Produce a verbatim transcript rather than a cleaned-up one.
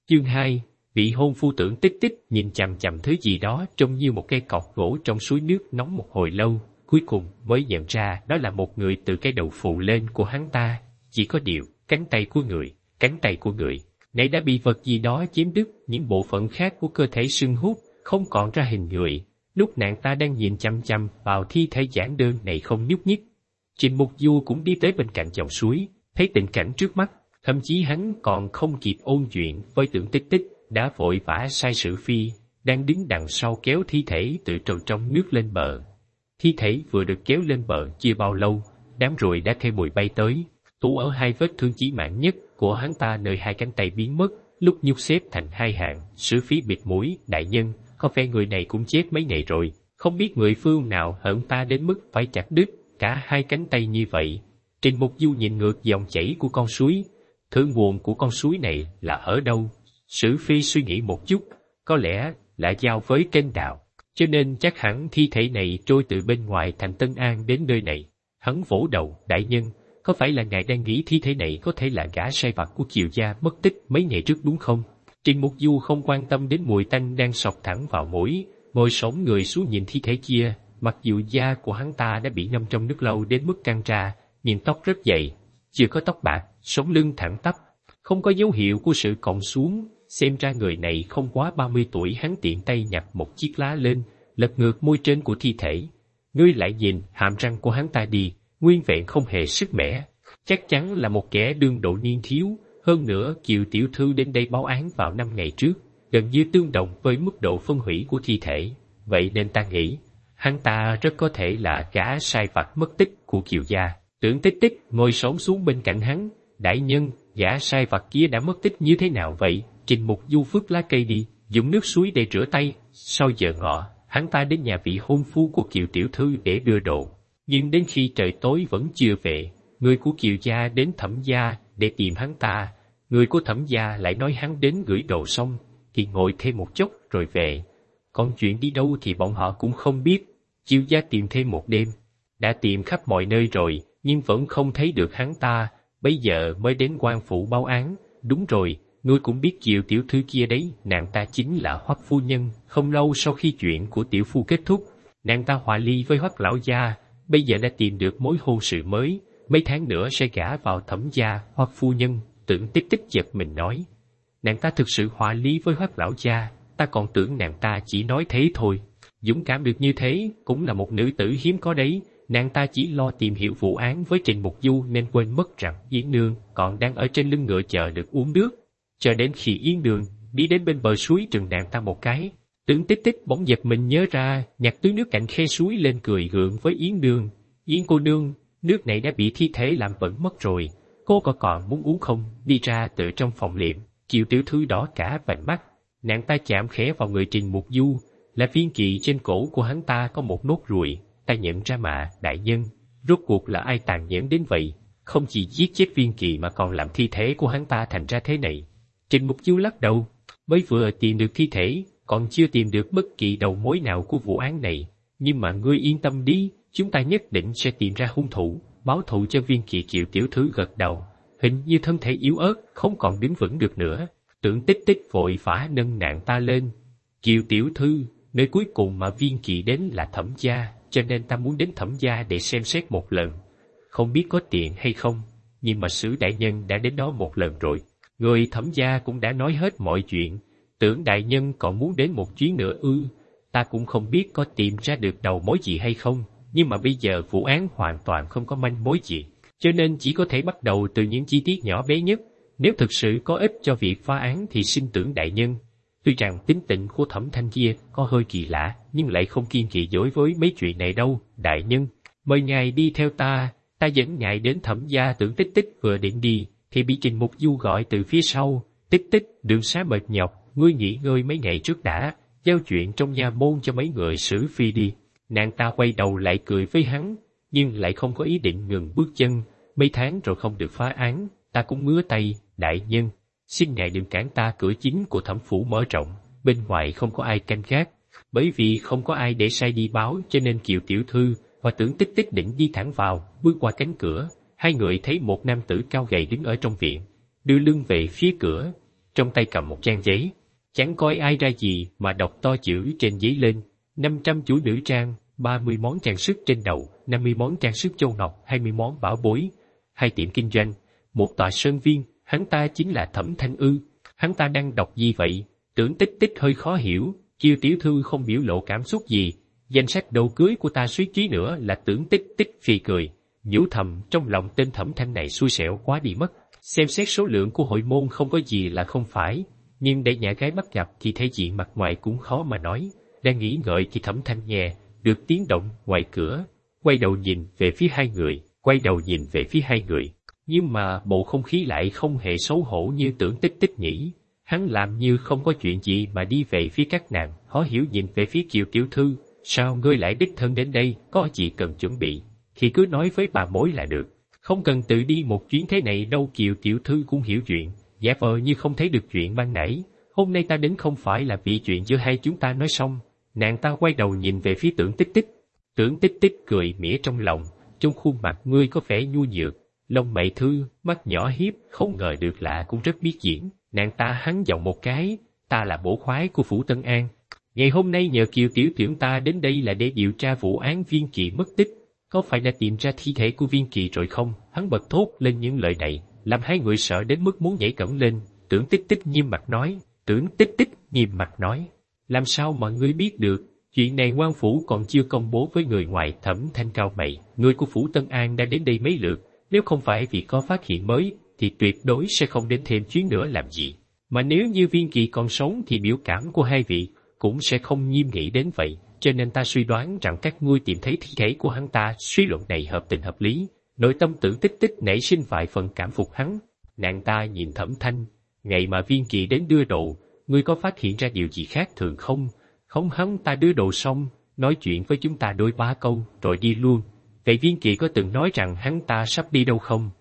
Chương hai, vị hôn phu Tưởng Tích Tích nhìn chằm chằm thứ gì đó trông như một cây cọc gỗ trong suối nước nóng một hồi lâu, cuối cùng mới nhận ra đó là một người từ cái đầu phụ lên của hắn ta. Chỉ có điều, cánh tay của người, cánh tay của người, này đã bị vật gì đó chém đứt, những bộ phận khác của cơ thể sưng húp, không còn ra hình người. Lúc nàng ta đang nhìn chăm chăm vào thi thể giản đơn này không nhúc nhích, Trình Mục Du cũng đi tới bên cạnh dòng suối, thấy tình cảnh trước mắt, thậm chí hắn còn không kịp ôn chuyện với Tưởng Tích Tích, đã vội vã sai Sử Phi, đang đứng đằng sau kéo thi thể từ trầu trong nước lên bờ. Thi thể vừa được kéo lên bờ chưa bao lâu, đám ruồi đã theo mùi bay tới, tủ ở hai vết thương chí mạng nhất của hắn ta nơi hai cánh tay biến mất, lúc nhúc xếp thành hai hạng. Sử Phi bịt mũi, đại nhân, có vẻ người này cũng chết mấy ngày rồi, không biết người phương nào hận ta đến mức phải chặt đứt cả hai cánh tay như vậy. Trình Mục Du nhìn ngược dòng chảy của con suối, thượng nguồn của con suối này là ở đâu? Sử Phi suy nghĩ một chút, có lẽ là giao với kênh đạo, cho nên chắc hẳn thi thể này trôi từ bên ngoài thành Tân An đến nơi này. Hắn vỗ đầu, đại nhân, có phải là ngài đang nghĩ thi thể này có thể là gã sai vặt của Kiều gia mất tích mấy ngày trước đúng không? Trình Mục Du không quan tâm đến mùi tanh đang sộc thẳng vào mũi, ngồi xổm người xuống nhìn thi thể kia. Mặc dù da của hắn ta đã bị ngâm trong nước lâu đến mức căng ra, nhưng tóc rất dày, chưa có tóc bạc, sống lưng thẳng tắp, không có dấu hiệu của sự còng xuống. Xem ra người này không quá ba mươi tuổi. Hắn tiện tay nhặt một chiếc lá lên, lật ngược môi trên của thi thể. Ngươi lại nhìn hàm răng của hắn ta đi, nguyên vẹn không hề sức mẻ, chắc chắn là một kẻ đương độ niên thiếu. Hơn nữa, Kiều tiểu thư đến đây báo án vào năm ngày trước, gần như tương đồng với mức độ phân hủy của thi thể. Vậy nên ta nghĩ, hắn ta rất có thể là gã sai vặt mất tích của Kiều gia. Tưởng Tích Tích ngồi xổm xuống bên cạnh hắn, đại nhân, gã sai vặt kia đã mất tích như thế nào vậy? Trình Mục Du vứt lá cây đi, dùng nước suối để rửa tay. Sau giờ ngọ, hắn ta đến nhà vị hôn phu của Kiều tiểu thư để đưa đồ, nhưng đến khi trời tối vẫn chưa về. Người của Kiều gia đến Thẩm gia để tìm hắn ta, người của Thẩm gia lại nói hắn đến gửi đồ xong thì ngồi thêm một chốc rồi về. Còn chuyện đi đâu thì bọn họ cũng không biết. Kiều gia tìm thêm một đêm, đã tìm khắp mọi nơi rồi, nhưng vẫn không thấy được hắn ta, bây giờ mới đến quan phủ báo án. Đúng rồi, ngươi cũng biết Kiều tiểu thư kia đấy, nàng ta chính là Hoắc phu nhân. Không lâu sau khi chuyện của tiểu phu kết thúc, nàng ta hòa ly với Hoắc lão gia, bây giờ đã tìm được mối hôn sự mới, mấy tháng nữa sẽ gả vào Thẩm gia. Hoắc phu nhân, Tưởng Tích Tích giật mình nói, nàng ta thực sự hòa ly với Hoắc lão gia? Ta còn tưởng nàng ta chỉ nói thế thôi. Dũng cảm được như thế cũng là một nữ tử hiếm có đấy. Nàng ta chỉ lo tìm hiểu vụ án với Trình Mục Du nên quên mất rằng Yến Nương còn đang ở trên lưng ngựa chờ được uống nước. Cho đến khi Yến Nương đi đến bên bờ suối trừng nàng ta một cái, Tưởng Tích Tích bỗng giật mình nhớ ra, nhặt túi nước cạnh khe suối lên cười gượng với Yến Nương. Yến cô nương, nước này đã bị thi thể làm bẩn mất rồi, cô có còn muốn uống không? Đi ra từ trong phòng liệm, Kiều tiểu thư đỏ cả vành mắt, nàng ta chạm khẽ vào người Trình Mục Du, là viên kỵ trên cổ của hắn ta có một nốt ruồi. Ta nhận ra mà, đại nhân, rốt cuộc là ai tàn nhẫn đến vậy, không chỉ giết chết viên kỵ mà còn làm thi thể của hắn ta thành ra thế này. Trình Mục Du lắc đầu, mới vừa tìm được thi thể, còn chưa tìm được bất kỳ đầu mối nào của vụ án này. Nhưng mà ngươi yên tâm đi, chúng ta nhất định sẽ tìm ra hung thủ, báo thù cho viên kỵ. Kiều tiểu thư gật đầu, hình như thân thể yếu ớt, không còn đứng vững được nữa. Tưởng Tích Tích vội vã nâng nàng ta lên. Kiều tiểu thư, nơi cuối cùng mà viên kỵ đến là Thẩm gia, cho nên ta muốn đến Thẩm gia để xem xét một lần. Không biết có tiện hay không, nhưng mà Sử đại nhân đã đến đó một lần rồi. Người Thẩm gia cũng đã nói hết mọi chuyện. Tưởng đại nhân còn muốn đến một chuyến nữa ư? Ta cũng không biết có tìm ra được đầu mối gì hay không, nhưng mà bây giờ vụ án hoàn toàn không có manh mối gì, cho nên chỉ có thể bắt đầu từ những chi tiết nhỏ bé nhất. Nếu thực sự có ích cho việc phá án thì xin Tưởng đại nhân. Tuy rằng tính tình của Thẩm Thanh kia có hơi kỳ lạ, nhưng lại không kiên kỵ dối với mấy chuyện này đâu. Đại nhân, mời ngài đi theo ta, ta dẫn ngài đến Thẩm gia. Tưởng Tích Tích vừa định đi, thì bị Trình Mục Du gọi từ phía sau. Tích Tích, đường xá mệt nhọc, ngươi nghỉ ngơi mấy ngày trước đã, giao chuyện trong nhà môn cho mấy người Sử Phi đi. Nàng ta quay đầu lại cười với hắn, nhưng lại không có ý định ngừng bước chân. Mấy tháng rồi không được phá án, ta cũng ngứa tay. Đại nhân, xin ngài đừng cản ta, cửa chính của Thẩm phủ mở rộng, bên ngoài không có ai canh gác. Bởi vì không có ai để sai đi báo, cho nên Kiều tiểu thư và Tưởng Tích Tích định đi thẳng vào. Bước qua cánh cửa, hai người thấy một nam tử cao gầy đứng ở trong viện, đưa lưng về phía cửa. trong tay cầm một trang giấy. Chẳng coi ai ra gì mà đọc to chữ trên giấy lên, năm trăm chuỗi nữ trang, ba mươi món trang sức trên đầu, năm mươi món trang sức châu ngọc, hai mươi món bảo bối, hai tiệm kinh doanh, một tòa sơn viên, hắn ta chính là Thẩm Thanh ư? Hắn ta đang đọc gì vậy? Tưởng Tích Tích hơi khó hiểu, Kiều tiểu thư không biểu lộ cảm xúc gì. Danh sách đồ cưới của ta suýt chí nữa là Tưởng Tích Tích phì cười, nhủ thầm trong lòng tên Thẩm Thanh này xui xẻo quá đi mất. Xem xét số lượng của hội môn không có gì là không phải, nhưng để nhà gái bắt gặp thì thấy diện mặt ngoài cũng khó mà nói. Đang nghĩ ngợi thì Thẩm Thanh nghe được tiếng động ngoài cửa, quay đầu nhìn về phía hai người, quay đầu nhìn về phía hai người. Nhưng mà bầu không khí lại không hề xấu hổ như Tưởng Tích Tích nghĩ. Hắn làm như không có chuyện gì mà đi về phía các nàng, khó hiểu nhìn về phía Kiều tiểu thư. Sao ngươi lại đích thân đến đây, có gì cần chuẩn bị, thì cứ nói với bà mối là được. Không cần tự đi một chuyến thế này đâu. Kiều tiểu thư cũng hiểu chuyện, giả vờ như không thấy được chuyện ban nãy. Hôm nay ta đến không phải là vì chuyện giữa hai chúng ta nói xong. Nàng ta quay đầu nhìn về phía Tưởng Tích Tích. Tưởng Tích Tích cười mỉa trong lòng, trong khuôn mặt ngươi có vẻ nhu nhược, lông mày thư, mắt nhỏ hiếp, không ngờ được lạ cũng rất biết diễn. Nàng ta hắn giọng một cái, ta là bổ khoái của Phủ Tân An. Ngày hôm nay nhờ Kiều tiểu tiểu ta đến đây là để điều tra vụ án Viên Kỳ mất tích. Có phải đã tìm ra thi thể của Viên Kỳ rồi không? Hắn bật thốt lên những lời này, làm hai người sợ đến mức muốn nhảy cẫng lên. Tưởng Tích Tích nghiêm mặt nói, Tưởng Tích Tích nghiêm mặt nói, làm sao mà ngươi biết được? Chuyện này quan phủ còn chưa công bố với người ngoài. Thẩm Thanh cao mày, người của Phủ Tân An đã đến đây mấy lượt, nếu không phải vì có phát hiện mới, thì tuyệt đối sẽ không đến thêm chuyến nữa làm gì. Mà nếu như Viên Kỳ còn sống thì biểu cảm của hai vị cũng sẽ không nghiêm nghị đến vậy, cho nên ta suy đoán rằng các ngươi tìm thấy thi thể của hắn ta. Suy luận này hợp tình hợp lý, nội tâm Tưởng Tích Tích nảy sinh vài phần cảm phục hắn. Nàng ta nhìn Thẩm Thanh, ngày mà Viên Kỳ đến đưa đồ, ngươi có phát hiện ra điều gì khác thường không? Không, hắn ta đưa đồ xong, nói chuyện với chúng ta đôi ba câu, rồi đi luôn. Vậy Viên Kỳ có từng nói rằng hắn ta sắp đi đâu không?